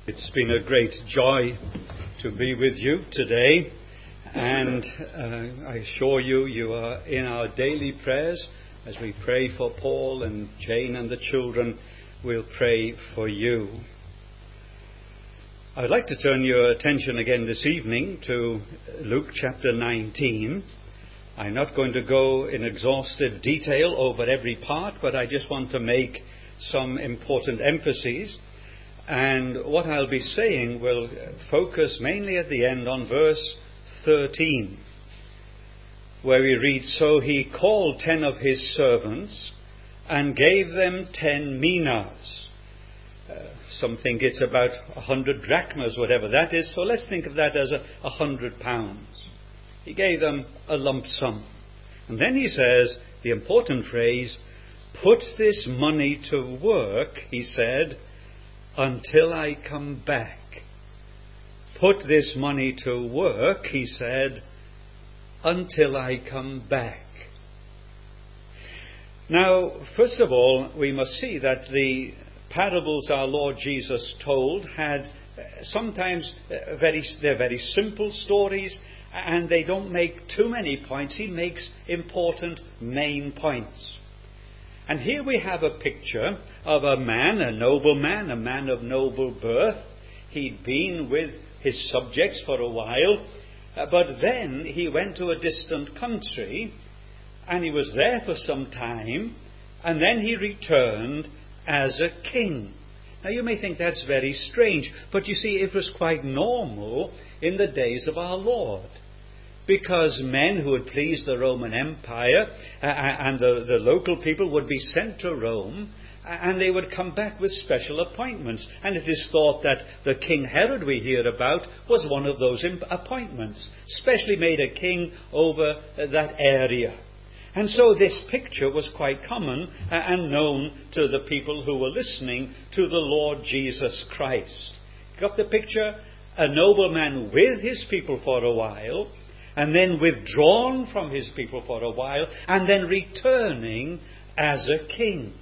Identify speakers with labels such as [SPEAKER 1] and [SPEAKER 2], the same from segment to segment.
[SPEAKER 1] It's been a great joy to be with you today, and I assure you, you are in our daily prayers. As we pray for Paul and Jane and the children, we'll pray for you. I'd like to turn your attention again this evening to Luke chapter 19. I'm not going to go in exhaustive detail over every part, but I just want to make some important emphases. And what I'll be saying will focus mainly at the end on verse 13, where we read, "So he called 10 of his servants and gave them 10 minas." Some think it's about 100 drachmas, whatever that is. So let's think of that as 100 pounds. He gave them a lump sum. And then he says, the important phrase, "Put this money to work," he said, "until I come back." Put this money to work, he said, until I come back. Now, first of all, we must see that the parables our Lord Jesus told had sometimes they're very simple stories, and they don't make too many points. He makes important main points. And here we have a picture of a man, a nobleman, a man of noble birth. He'd been with his subjects for a while, but then he went to a distant country, and he was there for some time, and then he returned as a king. Now you may think that's very strange, but you see, it was quite normal in the days of our Lord. Because men who had pleased the Roman Empire and the local people would be sent to Rome, and they would come back with special appointments. And it is thought that the King Herod we hear about was one of those appointments, specially made a king over that area. And so this picture was quite common and known to the people who were listening to the Lord Jesus Christ. Got the picture? A nobleman with his people for a while, and then withdrawn from his people for a while, and then returning as a king.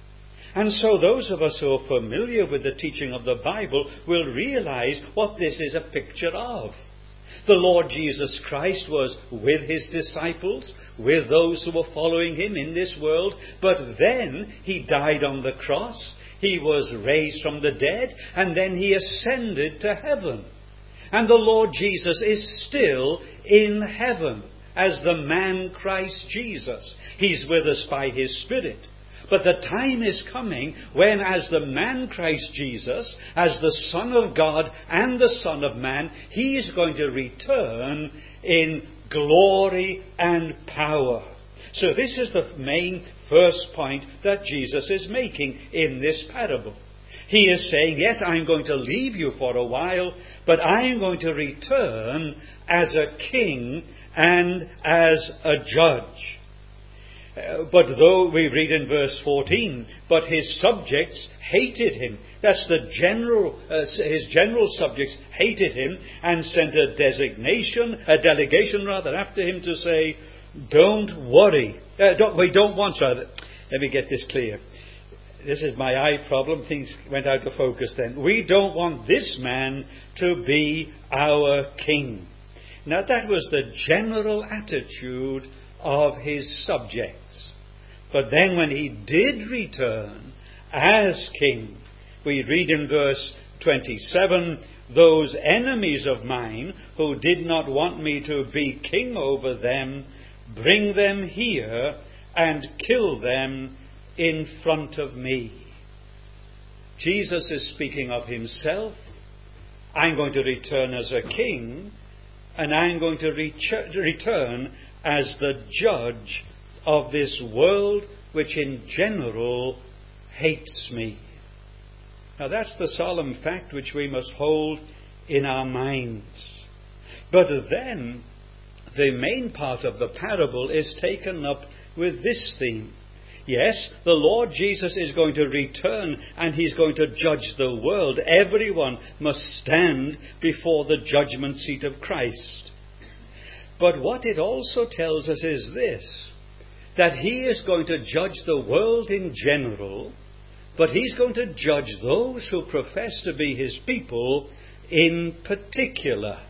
[SPEAKER 1] And so those of us who are familiar with the teaching of the Bible will realize what this is a picture of. The Lord Jesus Christ was with his disciples, with those who were following him in this world, but then he died on the cross, he was raised from the dead, and then he ascended to heaven. And the Lord Jesus is still in heaven as the man Christ Jesus. He's with us by his Spirit. But the time is coming when, as the man Christ Jesus, as the Son of God and the Son of Man, he is going to return in glory and power. So this is the main first point that Jesus is making in this parable. He is saying, yes, I'm going to leave you for a while, but I am going to return as a king and as a judge. But though we read in verse 14, but his subjects hated him. That's his general subjects hated him and sent a delegation after him to say, don't worry. Let me get this clear. This is my eye problem. Things went out of focus then. We don't want this man to be our king. Now that was the general attitude of his subjects. But then when he did return as king, we read in verse 27, "Those enemies of mine who did not want me to be king over them, bring them here and kill them in front of me." Jesus is speaking of himself. I'm going to return as a king, and I'm going to return as the judge of this world which in general hates me. Now that's the solemn fact which we must hold in our minds. But then the main part of the parable is taken up with this theme. Yes, the Lord Jesus is going to return and he's going to judge the world. Everyone must stand before the judgment seat of Christ. But what it also tells us is this, that he is going to judge the world in general, but he's going to judge those who profess to be his people in particular.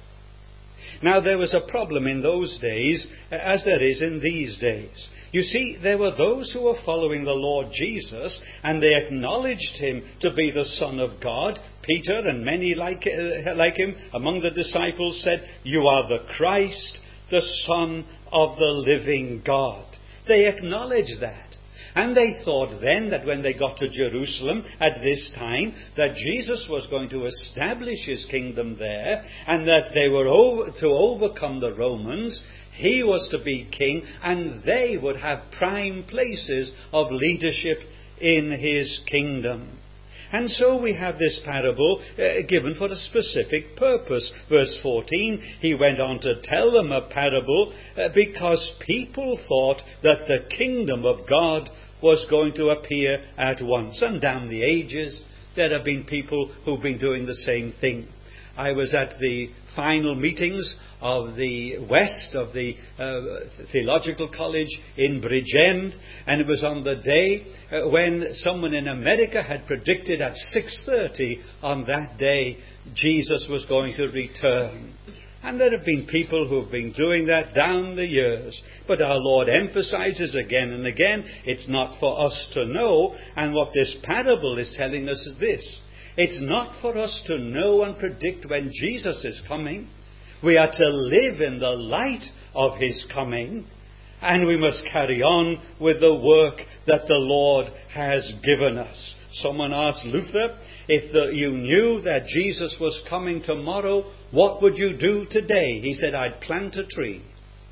[SPEAKER 1] Now, there was a problem in those days, as there is in these days. You see, there were those who were following the Lord Jesus, and they acknowledged him to be the Son of God. Peter and many like him among the disciples said, "You are the Christ, the Son of the living God." They acknowledged that. And they thought then that when they got to Jerusalem at this time, that Jesus was going to establish his kingdom there, and that they were to overcome the Romans. He was to be king, and they would have prime places of leadership in his kingdom. And so we have this parable given for a specific purpose. Verse 14, he went on to tell them a parable because people thought that the kingdom of God was going to appear at once. And down the ages, there have been people who've been doing the same thing. I was at the final meetings of the West of the Theological College in Bridgend, and it was on the day when someone in America had predicted at 6:30 on that day Jesus was going to return. And there have been people who have been doing that down the years. But our Lord emphasizes again and again, it's not for us to know. And what this parable is telling us is this: it's not for us to know and predict when Jesus is coming. We are to live in the light of his coming, and we must carry on with the work that the Lord has given us. Someone asked Luther, if you knew that Jesus was coming tomorrow, what would you do today? He said, I'd plant a tree.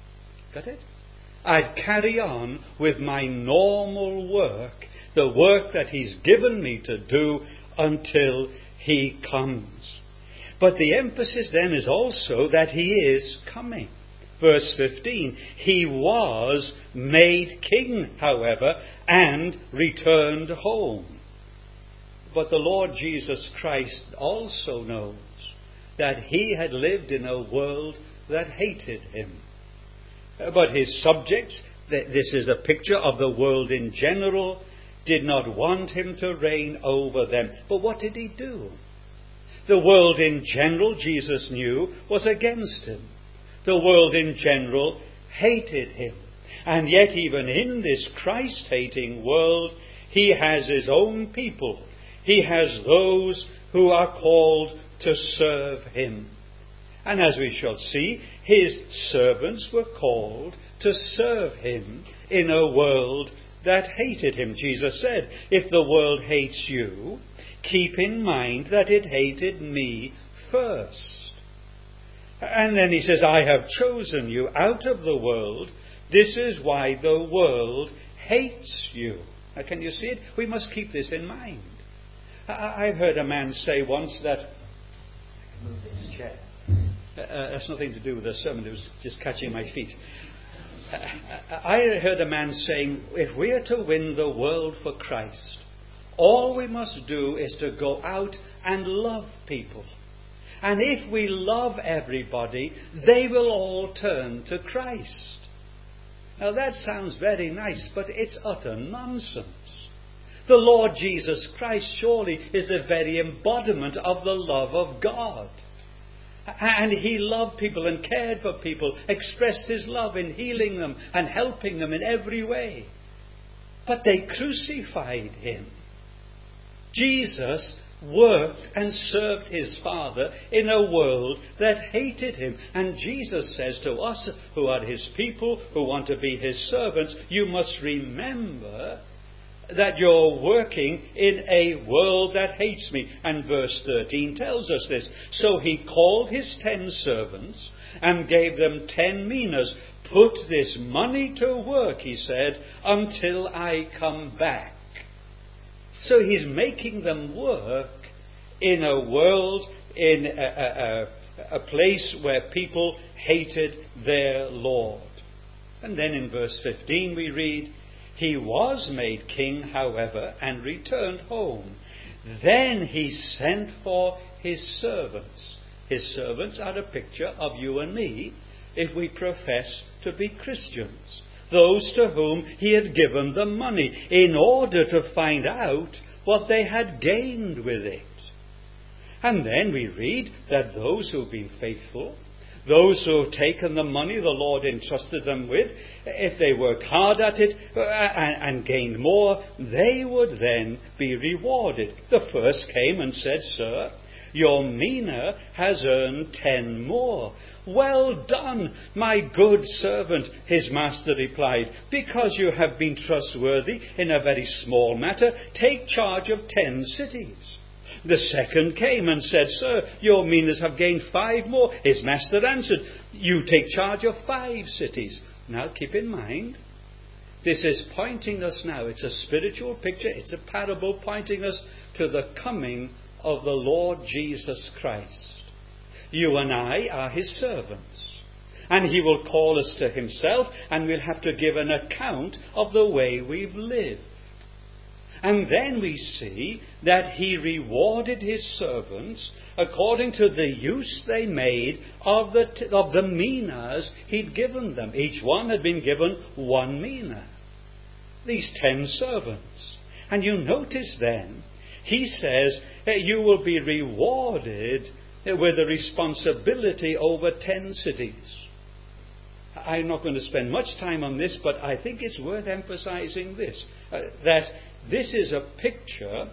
[SPEAKER 1] Got it? I'd carry on with my normal work, the work that he's given me to do until he comes. But the emphasis then is also that he is coming. Verse 15, he was made king, however, and returned home. But the Lord Jesus Christ also knows that he had lived in a world that hated him. But his subjects, this is a picture of the world in general, did not want him to reign over them. But what did he do? The world in general, Jesus knew, was against him. The world in general hated him. And yet even in this Christ-hating world, he has his own people. He has those who are called to serve him. And as we shall see, his servants were called to serve him in a world that hated him. Jesus said, if the world hates you, keep in mind that it hated me first. And then he says, I have chosen you out of the world. This is why the world hates you. Now, can you see it? We must keep this in mind. I've heard a man say once that... I can move this chair. That's nothing to do with the sermon. It was just catching my feet. I heard a man saying, if we are to win the world for Christ, all we must do is to go out and love people. And if we love everybody, they will all turn to Christ. Now that sounds very nice, but it's utter nonsense. The Lord Jesus Christ surely is the very embodiment of the love of God. And he loved people and cared for people, expressed his love in healing them and helping them in every way. But they crucified him. Jesus worked and served his Father in a world that hated him. And Jesus says to us who are his people, who want to be his servants, you must remember that you're working in a world that hates me. And verse 13 tells us this. So he called his 10 servants and gave them 10 minas. Put this money to work, he said, until I come back. So he's making them work in a world, in a place where people hated their Lord. And then in verse 15 we read, he was made king, however, and returned home. Then he sent for his servants. His servants are a picture of you and me if we profess to be Christians. Those to whom he had given the money in order to find out what they had gained with it. And then we read that those who've been faithful, those who have taken the money the Lord entrusted them with, if they worked hard at it and gained more, they would then be rewarded. The first came and said, "Sir, your mina has earned 10 more. Well done, my good servant," his master replied. "Because you have been trustworthy in a very small matter, take charge of 10 cities." The second came and said, "Sir, your minas have gained 5 more. His master answered, "You take charge of 5 cities." Now keep in mind, this is pointing us now, it's a spiritual picture, it's a parable pointing us to the coming of the Lord Jesus Christ. You and I are his servants, and he will call us to himself, and we'll have to give an account of the way we've lived. And then we see that he rewarded his servants according to the use they made of the minas he'd given them. Each one had been given 1 mina. These 10 servants. And you notice then, he says that you will be rewarded with a responsibility over 10 cities. I'm not going to spend much time on this, but I think it's worth emphasizing this, that this is a picture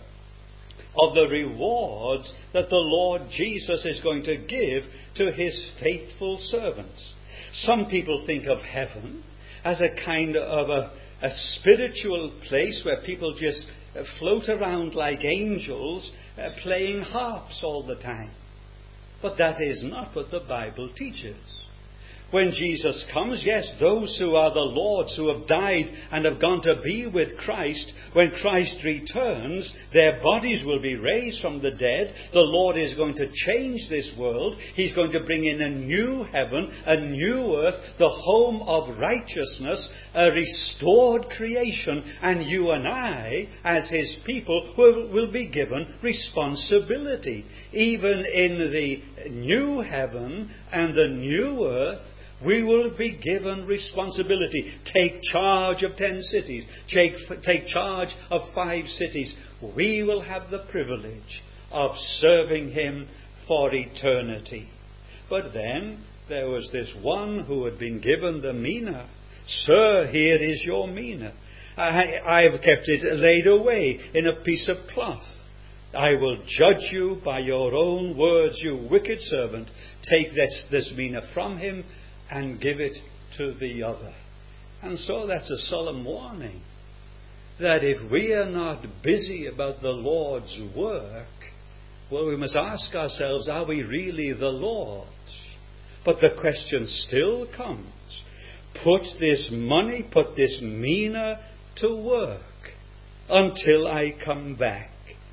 [SPEAKER 1] of the rewards that the Lord Jesus is going to give to his faithful servants. Some people think of heaven as a kind of a spiritual place where people just float around like angels playing harps all the time. But that is not what the Bible teaches. When Jesus comes, yes, those who are the Lord's, who have died and have gone to be with Christ, when Christ returns, their bodies will be raised from the dead. The Lord is going to change this world. He's going to bring in a new heaven, a new earth, the home of righteousness, a restored creation. And you and I, as his people, will be given responsibility. Even in the new heaven and the new earth, we will be given responsibility. Take charge of 10 cities. Take charge of 5 cities. We will have the privilege of serving him for eternity. But then there was this one who had been given the mina. "Sir, here is your mina. I have kept it laid away in a piece of cloth. I will judge you by your own words, you wicked servant. Take this mina from him and give it to the other." And so that's a solemn warning that if we are not busy about the Lord's work, well, we must ask ourselves, are we really the Lord's? But the question still comes, put this money, put this mina to work until I come back.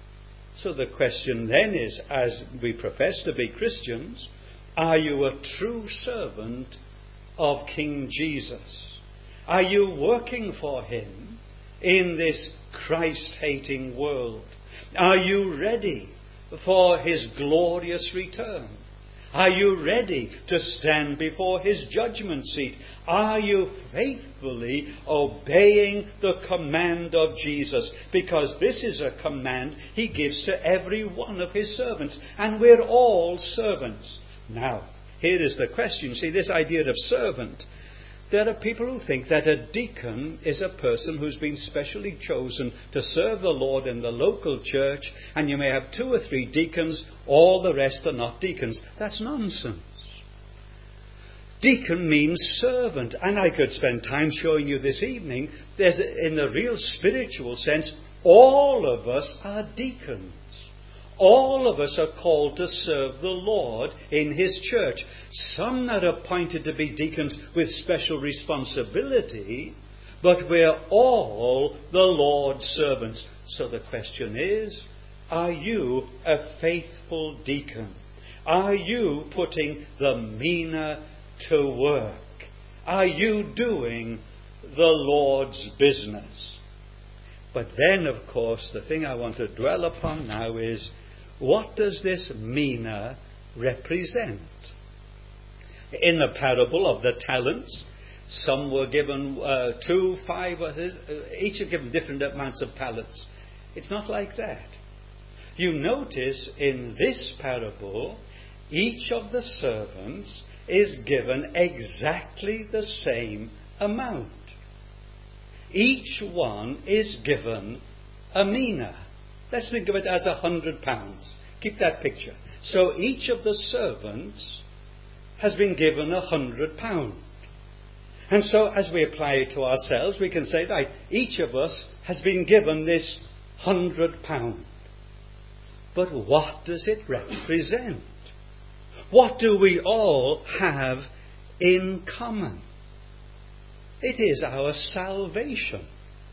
[SPEAKER 1] So the question then is, as we profess to be Christians, are you a true servant of King Jesus? Are you working for him in this Christ-hating world? Are you ready for his glorious return? Are you ready to stand before his judgment seat? Are you faithfully obeying the command of Jesus? Because this is a command he gives to every one of his servants. And we're all servants. Now, here is the question. See, this idea of servant. There are people who think that a deacon is a person who's been specially chosen to serve the Lord in the local church, and you may have 2 or 3 deacons, all the rest are not deacons. That's nonsense. Deacon means servant, and I could spend time showing you this evening, in the real spiritual sense, all of us are deacons. All of us are called to serve the Lord in his church. Some are appointed to be deacons with special responsibility, but we're all the Lord's servants. So the question is, are you a faithful deacon? Are you putting the mina to work? Are you doing the Lord's business? But then, of course, the thing I want to dwell upon now is, what does this mina represent? In the parable of the talents, some were given 2, 5, each are given different amounts of talents. It's not like that. You notice in this parable, each of the servants is given exactly the same amount. Each one is given a mina. Let's think of it as £100. Keep that picture. So each of the servants has been given £100. And so as we apply it to ourselves, we can say, right, each of us has been given this £100. But what does it represent? What do we all have in common? It is our salvation.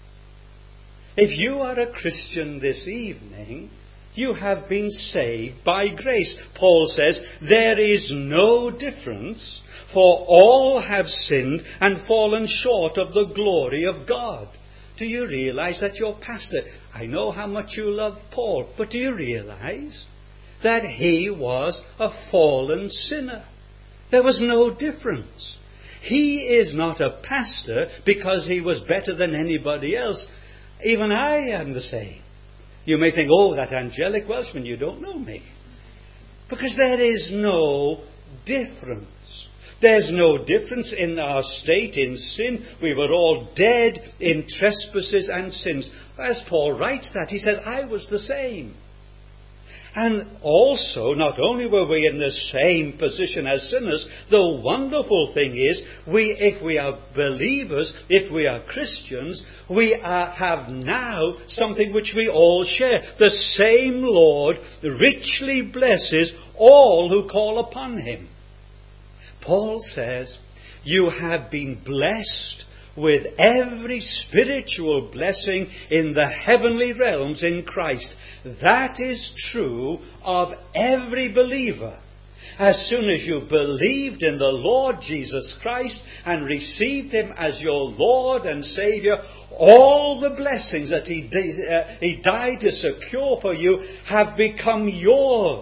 [SPEAKER 1] If you are a Christian this evening, you have been saved by grace. Paul says, there is no difference, for all have sinned and fallen short of the glory of God. Do you realize that your pastor, I know how much you love Paul, but do you realize that he was a fallen sinner? There was no difference. He is not a pastor because he was better than anybody else. Even I am the same. You may think, oh, that angelic Welshman, you don't know me. Because there is no difference. There's no difference in our state in sin. We were all dead in trespasses and sins. As Paul writes that, he says, I was the same. And also, not only were we in the same position as sinners, the wonderful thing is, if we are believers, if we are Christians, we have now something which we all share. The same Lord richly blesses all who call upon him. Paul says, you have been blessed with every spiritual blessing in the heavenly realms in Christ. That is true of every believer. As soon as you believed in the Lord Jesus Christ and received him as your Lord and Saviour, all the blessings that he died to secure for you have become yours.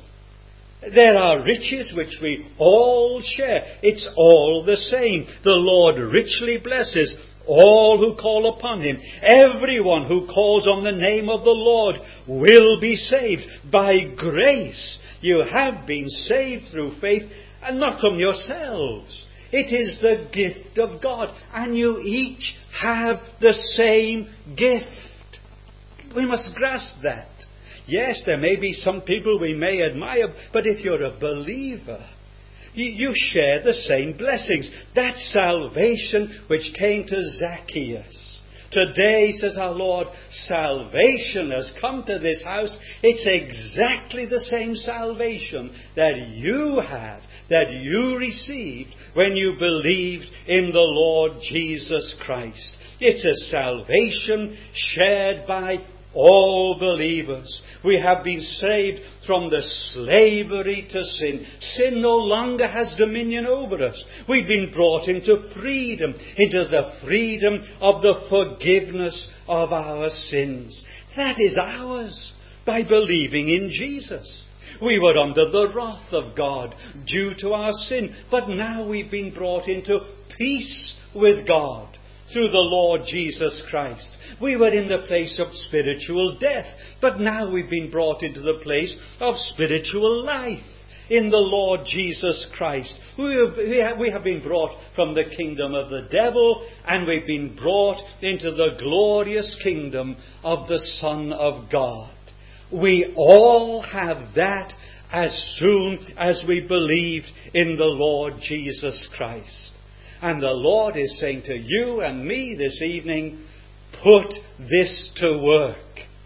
[SPEAKER 1] There are riches which we all share. It's all the same. The Lord richly blesses all who call upon him. Everyone who calls on the name of the Lord will be saved. By grace you have been saved through faith, and not from yourselves. It is the gift of God, and you each have the same gift. We must grasp that. Yes, there may be some people we may admire, but if you're a believer, you share the same blessings. That salvation which came to Zacchaeus. Today, says our Lord, salvation has come to this house. It's exactly the same salvation that you have, that you received when you believed in the Lord Jesus Christ. It's a salvation shared by all believers. We have been saved from the slavery to sin. Sin no longer has dominion over us. We've been brought into freedom, into the freedom of the forgiveness of our sins. That is ours by believing in Jesus. We were under the wrath of God due to our sin, but now we've been brought into peace with God through the Lord Jesus Christ. We were in the place of spiritual death, but now we've been brought into the place of spiritual life in the Lord Jesus Christ. We have been brought from the kingdom of the devil, and we've been brought into the glorious kingdom of the Son of God. We all have that as soon as we believed in the Lord Jesus Christ. And the Lord is saying to you and me this evening, put this to work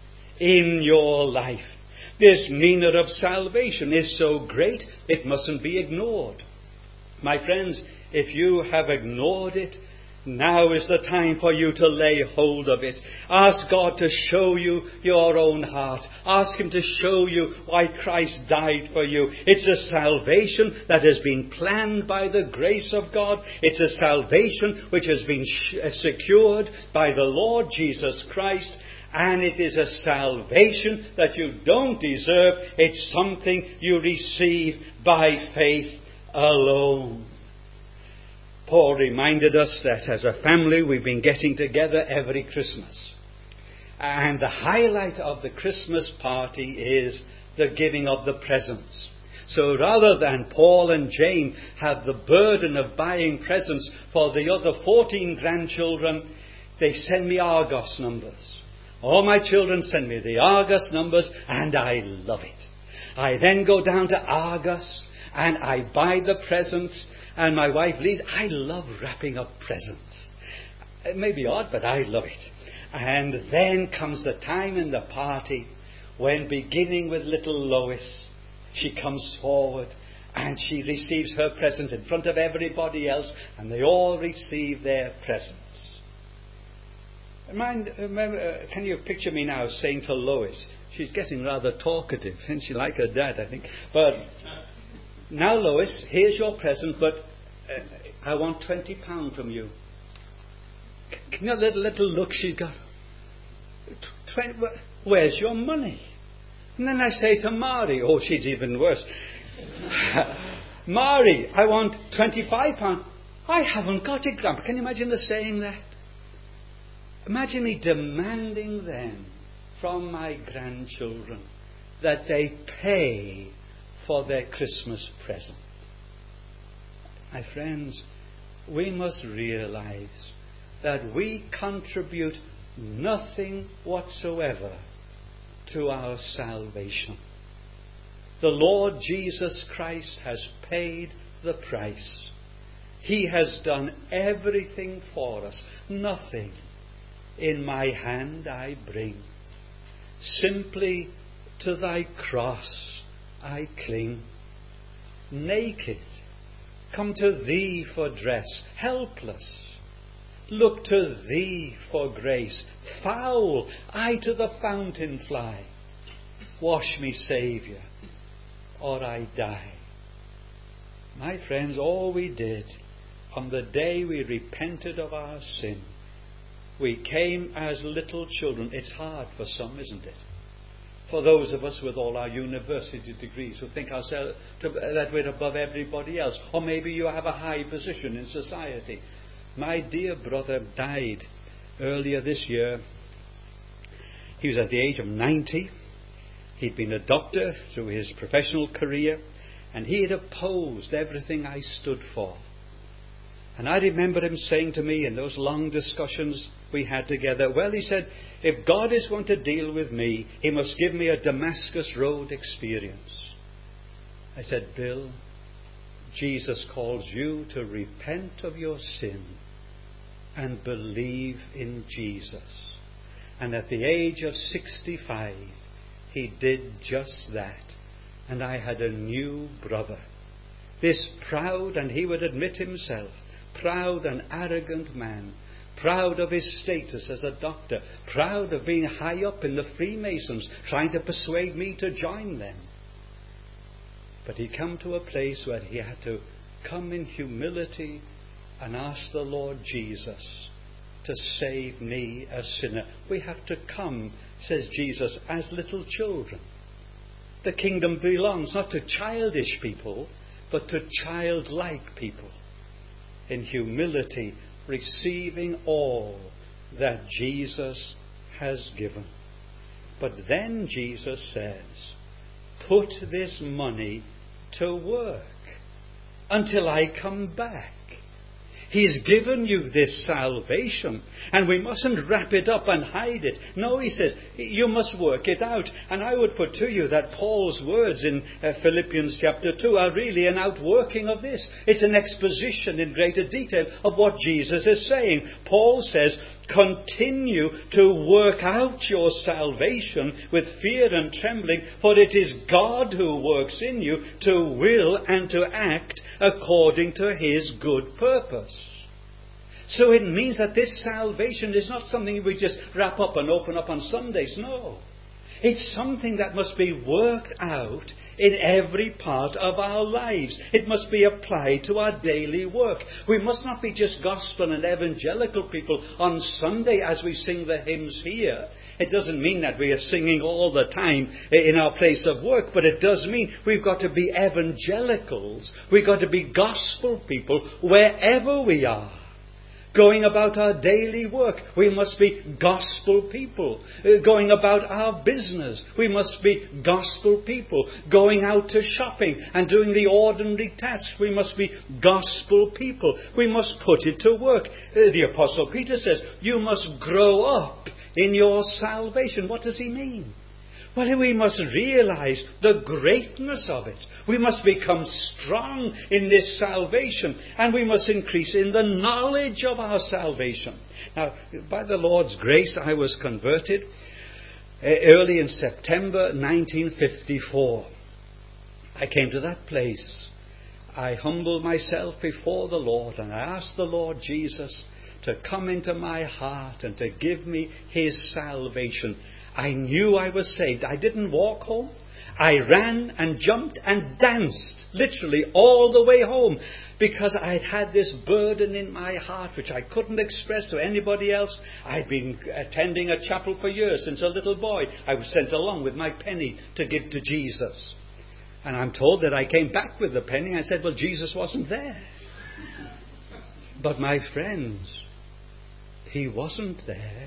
[SPEAKER 1] in your life. This meaning of salvation is so great, it mustn't be ignored. My friends, if you have ignored it, now is the time for you to lay hold of it. Ask God to show you your own heart. Ask him to show you why Christ died for you. It's a salvation that has been planned by the grace of God. It's a salvation which has been secured by the Lord Jesus Christ. And it is a salvation that you don't deserve. It's something you receive by faith alone. Paul reminded us that as a family we've been getting together every Christmas. And the highlight of the Christmas party is the giving of the presents. So rather than Paul and Jane have the burden of buying presents for the other 14 grandchildren, they send me Argos numbers. All my children send me the Argos numbers, and I love it. I then go down to Argos and I buy the presents, and my wife Lisa, I love wrapping up presents. It may be odd, but I love it. And then comes the time in the party when, beginning with little Lois, she comes forward and she receives her present in front of everybody else, and they all receive their presents. Can you picture me now saying to Lois, she's getting rather talkative, and she like her dad, I think. But now, Lois, here's your present, but I want £20 from you. Can you little look she's got? Where's your money? And then I say to Mari, oh, she's even worse. Mari, I want £25. I haven't got it, Grandpa. Can you imagine her saying that? Imagine me demanding then from my grandchildren that they pay for their Christmas present. My friends, we must realize that we contribute nothing whatsoever to our salvation. The Lord Jesus Christ has paid the price. He has done everything for us. Nothing in my hand I bring. Simply to thy cross I cling. Naked, come to thee for dress. Helpless, look to thee for grace. Foul, I to the fountain fly. Wash me, Saviour, or I die. My friends, all we did on the day we repented of our sin, we came as little children. It's hard for some, isn't it? For those of us with all our university degrees who think ourselves that we're above everybody else. Or maybe you have a high position in society. My dear brother died earlier this year. He was at the age of 90. He'd been a doctor through his professional career, and he had opposed everything I stood for. And I remember him saying to me in those long discussions we had together, well, he said, if God is going to deal with me, he must give me a Damascus Road experience. I said, Bill, Jesus calls you to repent of your sin and believe in Jesus. And at the age of 65, he did just that. And I had a new brother. This proud, and he would admit himself, proud and arrogant man, proud of his status as a doctor, proud of being high up in the Freemasons, trying to persuade me to join them. But he come to a place where he had to come in humility and ask the Lord Jesus to save me, a sinner. We have to come, says Jesus, as little children. The kingdom belongs not to childish people, but to childlike people. In humility, receiving all that Jesus has given. But then Jesus says, put this money to work until I come back. He's given you this salvation, and we mustn't wrap it up and hide it. No, he says, you must work it out. And I would put to you that Paul's words in Philippians chapter 2 are really an outworking of this. It's an exposition in greater detail of what Jesus is saying. Paul says, continue to work out your salvation with fear and trembling, for it is God who works in you to will and to act according to his good purpose. So it means that this salvation is not something we just wrap up and open up on Sundays. No. It's something that must be worked out in every part of our lives. It must be applied to our daily work. We must not be just gospel and evangelical people on Sunday as we sing the hymns here. It doesn't mean that we are singing all the time in our place of work, but it does mean we've got to be evangelicals. We've got to be gospel people wherever we are. Going about our daily work, we must be gospel people. Going about our business, we must be gospel people. Going out to shopping and doing the ordinary tasks, we must be gospel people. We must put it to work. The Apostle Peter says, you must grow up in your salvation. What does he mean? Well, we must realize the greatness of it. We must become strong in this salvation, and we must increase in the knowledge of our salvation. Now, by the Lord's grace, I was converted early in September 1954. I came to that place. I humbled myself before the Lord, and I asked the Lord Jesus to come into my heart and to give me his salvation. I knew I was saved. I didn't walk home. I ran and jumped and danced, literally all the way home, because I'd had this burden in my heart which I couldn't express to anybody else. I'd been attending a chapel for years. Since a little boy, I was sent along with my penny to give to Jesus. And I'm told that I came back with the penny. I said, well, Jesus wasn't there. But my friends, he wasn't there.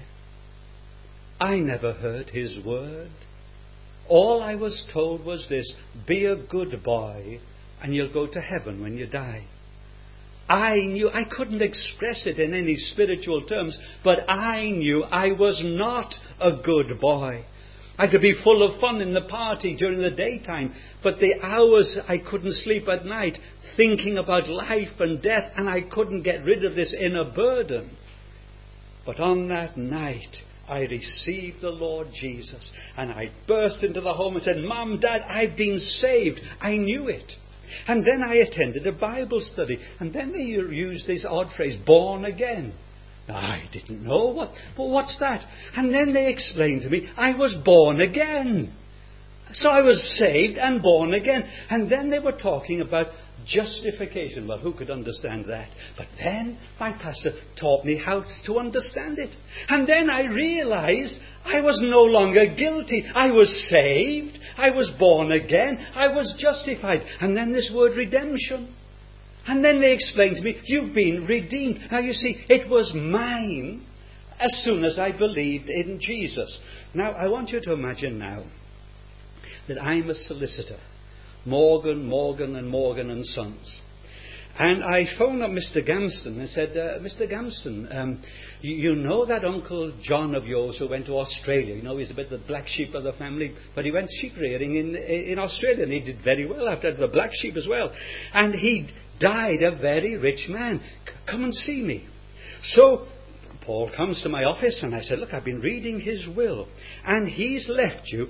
[SPEAKER 1] I never heard his word. All I was told was this: be a good boy and you'll go to heaven when you die. I knew, I couldn't express it in any spiritual terms, but I knew I was not a good boy. I could be full of fun in the party during the daytime, but the hours I couldn't sleep at night thinking about life and death, and I couldn't get rid of this inner burden. But on that night, I received the Lord Jesus, and I burst into the home and said, Mom, Dad, I've been saved. I knew it. And then I attended a Bible study, and then they used this odd phrase, born again. I didn't know what's that? And then they explained to me I was born again. So I was saved and born again. And then they were talking about justification. Well, who could understand that? But then my pastor taught me how to understand it. And then I realized I was no longer guilty. I was saved. I was born again. I was justified. And then this word redemption. And then they explained to me, you've been redeemed. Now you see, it was mine as soon as I believed in Jesus. Now I want you to imagine now that I'm a solicitor. Morgan and Sons. And I phoned up Mr. Gamston and said, Mr. Gamston, you know that Uncle John of yours who went to Australia? You know, he's a bit the black sheep of the family, but he went sheep rearing in Australia, and he did very well after the black sheep as well. And he died a very rich man. Come and see me. So Paul comes to my office, and I said, look, I've been reading his will, and he's left you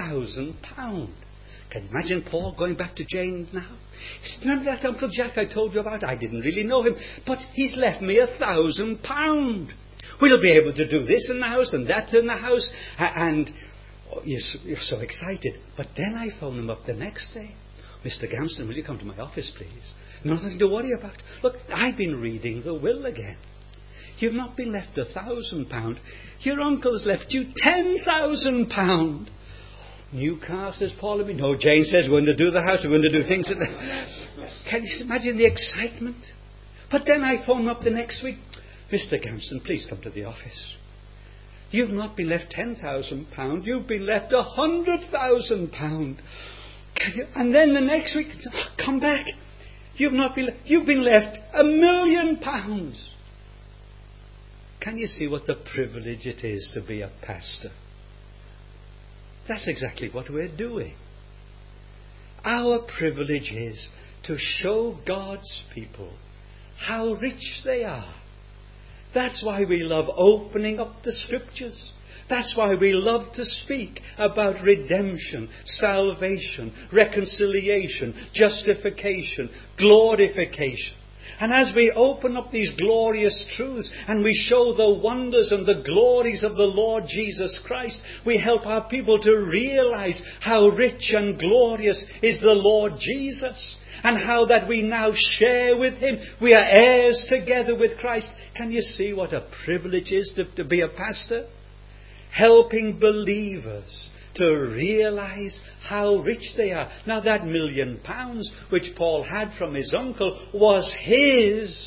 [SPEAKER 1] £1,000. Can you imagine Paul going back to Jane now? Remember that Uncle Jack I told you about? I didn't really know him, but he's left me £1,000. We'll be able to do this in the house and that in the house. And you're so excited. But then I phoned him up the next day. Mr. Gamston, will you come to my office, please? Nothing to worry about. Look, I've been reading the will again. You've not been left £1,000. Your uncle's left you £10,000. New car, says Paul. No, Jane says we're going to do the house. We're going to do things. Can you imagine the excitement? But then I phone up the next week. Mr. Gamston, please come to the office. You've not been left £10,000. You've been left £100,000. And then the next week, come back. You've been left £1,000,000. Can you see what the privilege it is to be a pastor? That's exactly what we're doing. Our privilege is to show God's people how rich they are. That's why we love opening up the scriptures. That's why we love to speak about redemption, salvation, reconciliation, justification, glorification. And as we open up these glorious truths and we show the wonders and the glories of the Lord Jesus Christ, we help our people to realize how rich and glorious is the Lord Jesus, and how that we now share with him. We are heirs together with Christ. Can you see what a privilege it is to be a pastor? Helping believers to realize how rich they are. Now that £1,000,000 which Paul had from his uncle was his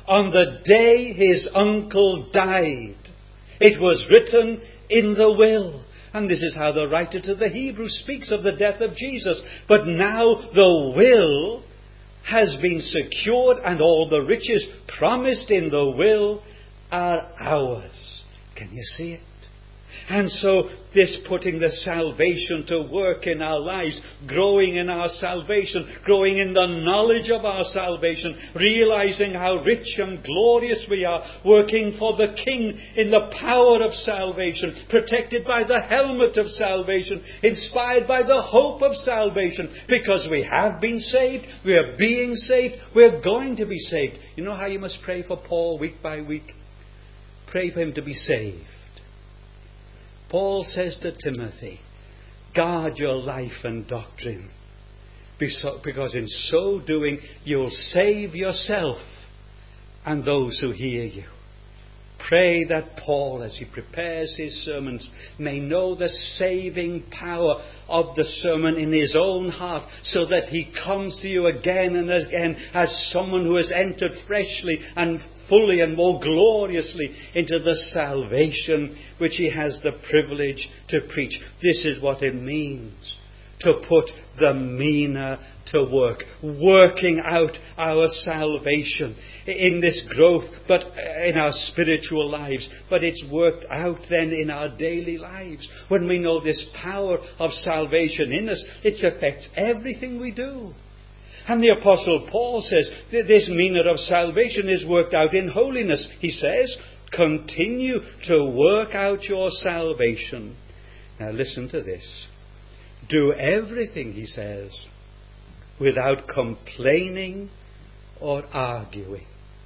[SPEAKER 1] on the day his uncle died. It was written in the will. And this is how the writer to the Hebrews speaks of the death of Jesus. But now the will has been secured, and all the riches promised in the will are ours. Can you see it? And so this putting the salvation to work in our lives, growing in our salvation, growing in the knowledge of our salvation, realizing how rich and glorious we are, working for the King in the power of salvation, protected by the helmet of salvation, inspired by the hope of salvation, because we have been saved, we are being saved, we are going to be saved. You know how you must pray for Paul week by week? Pray for him to be saved. Paul says to Timothy, guard your life and doctrine, because in so doing you'll save yourself and those who hear you. Pray that Paul, as he prepares his sermons, may know the saving power of the sermon in his own heart, so that he comes to you again and again as someone who has entered freshly and fully and more gloriously into the salvation which he has the privilege to preach. This is what it means to put the mina to work, working out our salvation in this growth, but in our spiritual lives. But it's worked out then in our daily lives. When we know this power of salvation in us, it affects everything we do. And the Apostle Paul says that this meaning of salvation is worked out in holiness. He says, continue to work out your salvation. Now listen to this. Do everything, he says, without complaining or arguing.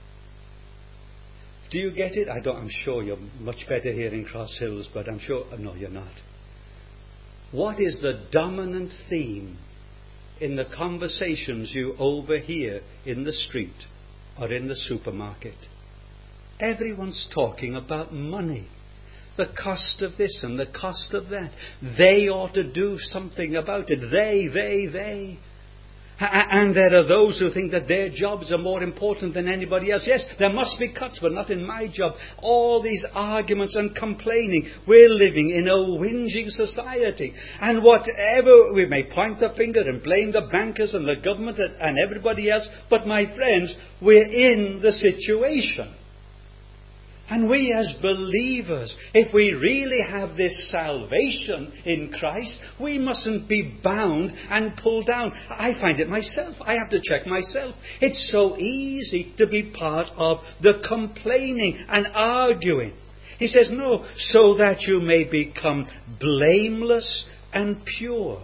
[SPEAKER 1] Do you get it? I'm sure you're much better here in Cross Hills, but I'm sure... No, you're not. What is the dominant theme in the conversations you overhear in the street or in the supermarket? Everyone's talking about money. The cost of this and the cost of that. They ought to do something about it. They. And there are those who think that their jobs are more important than anybody else. Yes, there must be cuts, but not in my job. All these arguments and complaining. We're living in a whinging society. And whatever, we may point the finger and blame the bankers and the government and everybody else. But my friends, we're in the situation. And we as believers, if we really have this salvation in Christ, we mustn't be bound and pulled down. I find it myself. I have to check myself. It's so easy to be part of the complaining and arguing. He says, no, so that you may become blameless and pure.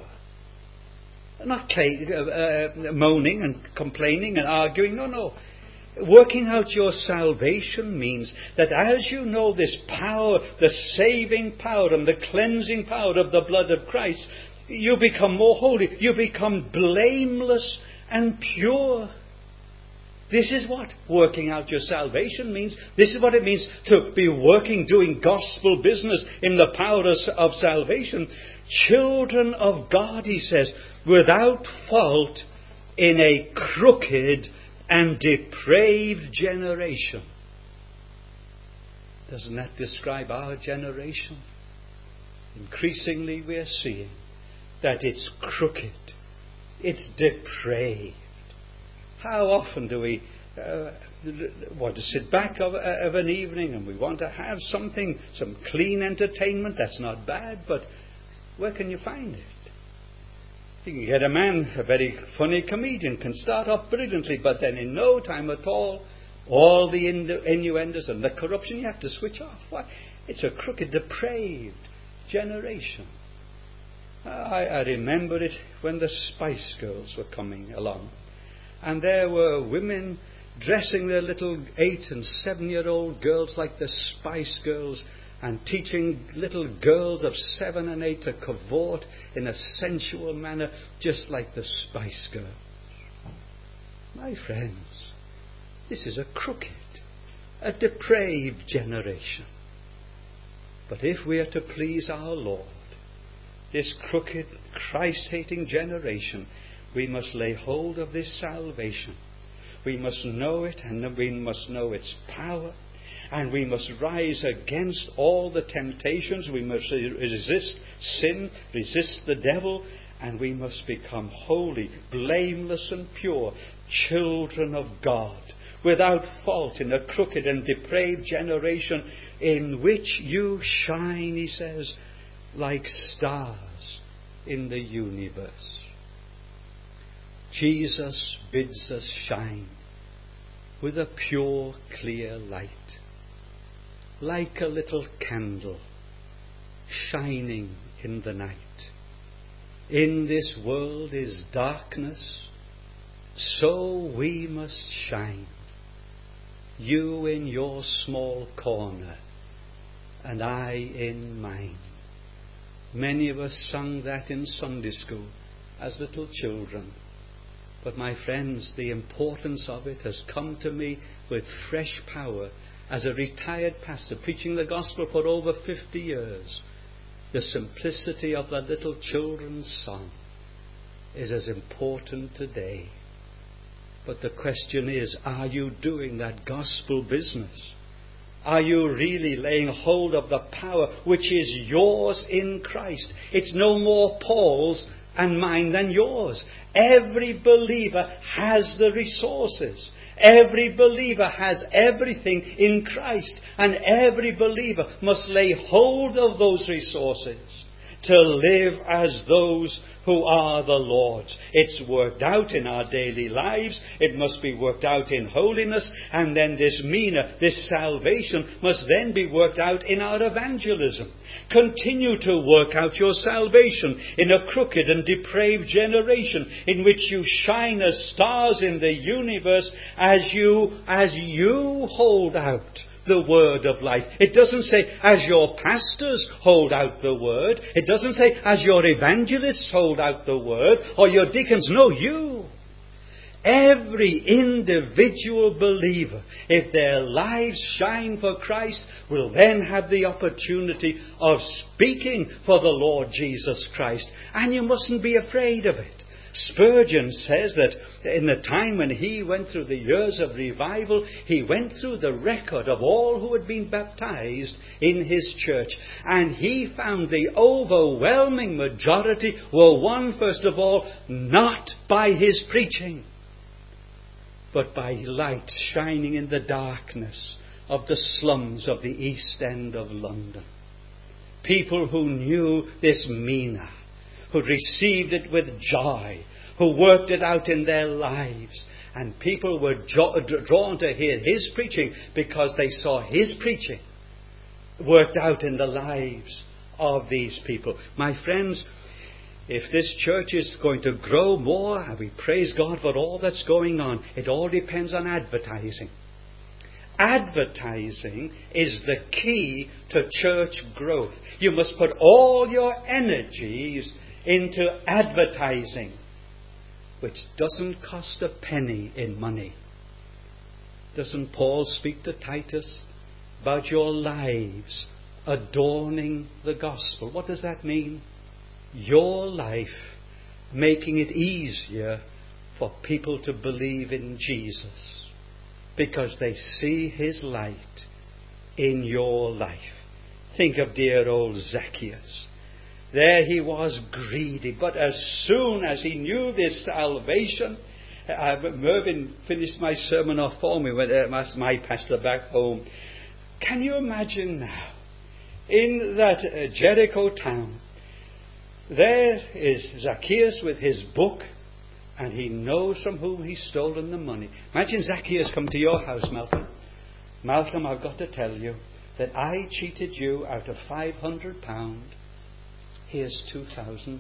[SPEAKER 1] Not moaning and complaining and arguing. No. Working out your salvation means that as you know this power, the saving power and the cleansing power of the blood of Christ, you become more holy. You become blameless and pure. This is what working out your salvation means. This is what it means to be doing gospel business in the power of salvation. Children of God, he says, without fault in a crooked and depraved generation. Doesn't that describe our generation? Increasingly we are seeing that it's crooked, it's depraved. How often do we want to sit back of an evening and we want to have some clean entertainment? That's not bad, but where can you find it? You can get a very funny comedian, can start off brilliantly, but then in no time at all the innuendos and the corruption, you have to switch off. Why? It's a crooked, depraved generation. I remember it when the Spice Girls were coming along. And there were women dressing their little 8- and 7-year-old girls like the Spice Girls, and teaching little girls of 7 and 8 to cavort in a sensual manner, just like the Spice Girls. My friends, this is a crooked, a depraved generation. But if we are to please our Lord, this crooked, Christ-hating generation, we must lay hold of this salvation. We must know it, and we must know its power. And we must rise against all the temptations. We must resist sin, resist the devil, and we must become holy, blameless and pure, children of God, without fault in a crooked and depraved generation, in which you shine, he says, like stars in the universe. Jesus bids us shine with a pure, clear light, like a little candle shining in the night. In this world is darkness, so we must shine. You in your small corner, and I in mine. Many of us sung that in Sunday school as little children. But my friends, the importance of it has come to me with fresh power as a retired pastor preaching the gospel for over 50 years. The simplicity of that little children's song is as important today. But the question is, are you doing that gospel business? Are you really laying hold of the power which is yours in Christ? It's no more Paul's and mine than yours. Every believer has the resources. Every believer has everything in Christ. And every believer must lay hold of those resources to live as those who are the Lord's. It's worked out in our daily lives. It must be worked out in holiness. And then this salvation must then be worked out in our evangelism. Continue to work out your salvation in a crooked and depraved generation, in which you shine as stars in the universe as you hold out the word of life. It doesn't say as your pastors hold out the word. It doesn't say as your evangelists hold out the word, or your deacons. No, you. Every individual believer, if their lives shine for Christ, will then have the opportunity of speaking for the Lord Jesus Christ. And you mustn't be afraid of it. Spurgeon says that in the time when he went through the years of revival, he went through the record of all who had been baptized in his church. And he found the overwhelming majority were won, first of all, not by his preaching, but by light shining in the darkness of the slums of the East End of London. People who knew this mina, who received it with joy, who worked it out in their lives. And people were drawn to hear his preaching because they saw his preaching worked out in the lives of these people. My friends, if this church is going to grow more, and we praise God for all that's going on, it all depends on advertising. Advertising is the key to church growth. You must put all your energies into advertising, which doesn't cost a penny in money. Doesn't Paul speak to Titus about your lives adorning the gospel? What does that mean? Your life making it easier for people to believe in Jesus because they see his light in your life. Think of dear old Zacchaeus. There he was, greedy, but as soon as he knew this salvation, Mervyn finished my sermon off for me when my pastor back home. Can you imagine now, in that Jericho town, there is Zacchaeus with his book, and he knows from whom he's stolen the money. Imagine Zacchaeus come to your house, Malcolm. Malcolm, I've got to tell you that I cheated you out of £500. Here's £2,000.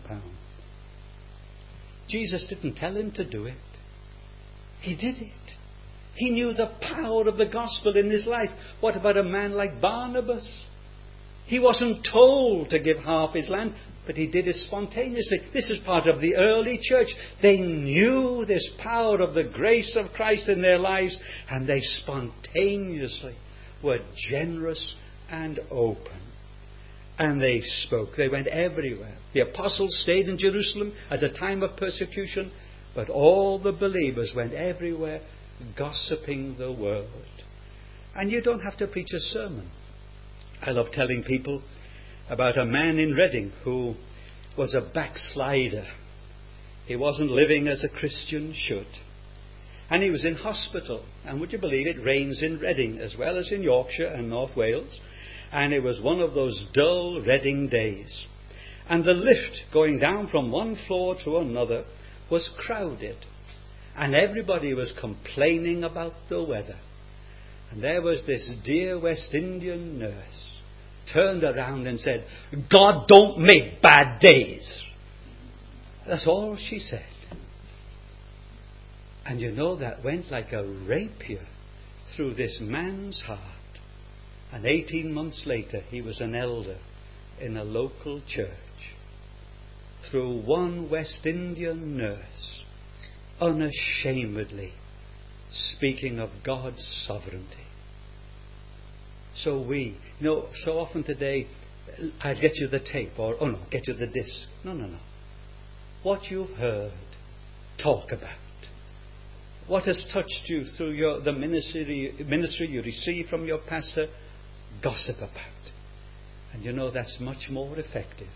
[SPEAKER 1] Jesus didn't tell him to do it. He did it. He knew the power of the gospel in his life. What about a man like Barnabas? He wasn't told to give half his land, but he did it spontaneously. This is part of the early church. They knew this power of the grace of Christ in their lives, and they spontaneously were generous and open. And they spoke. They went everywhere. The apostles stayed in Jerusalem at a time of persecution, but all the believers went everywhere gossiping the world. And you don't have to preach a sermon. I love telling people about a man in Reading who was a backslider. He wasn't living as a Christian should. And he was in hospital. And would you believe it rains in Reading as well as in Yorkshire and North Wales. And it was one of those dull Reading days. And the lift going down from one floor to another was crowded. And everybody was complaining about the weather. And there was this dear West Indian nurse turned around and said, "God don't make bad days." That's all she said. And you know, that went like a rapier through this man's heart. And 18 months later, he was an elder in a local church. Through one West Indian nurse, unashamedly speaking of God's sovereignty. So so often today, I'll get you the tape, or, get you the disc. No. What you've heard, talk about. What has touched you through the ministry you receive from your pastor, gossip about. And you know, that's much more effective.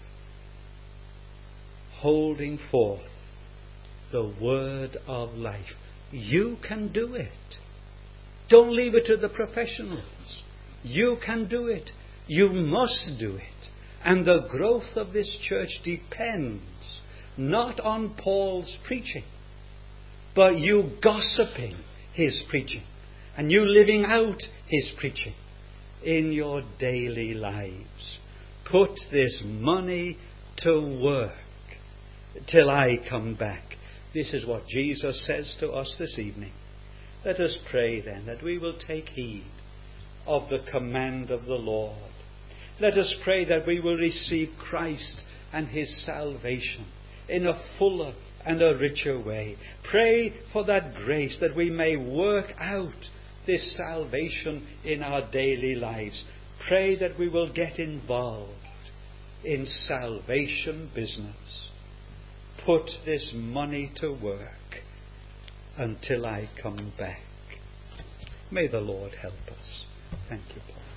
[SPEAKER 1] Holding forth the word of life. You can do it. Don't leave it to the professionals. You can do it. You must do it. And the growth of this church depends not on Paul's preaching, but you gossiping his preaching and you living out his preaching in your daily lives. Put this money to work till I come back. This is what Jesus says to us this evening. Let us pray then that we will take heed of the command of the Lord. Let us pray that we will receive Christ and his salvation in a fuller and a richer way. Pray for that grace that we may work out this salvation in our daily lives. Pray that we will get involved in salvation business. Put this money to work until I come back. May the Lord help us. Thank you, Paul.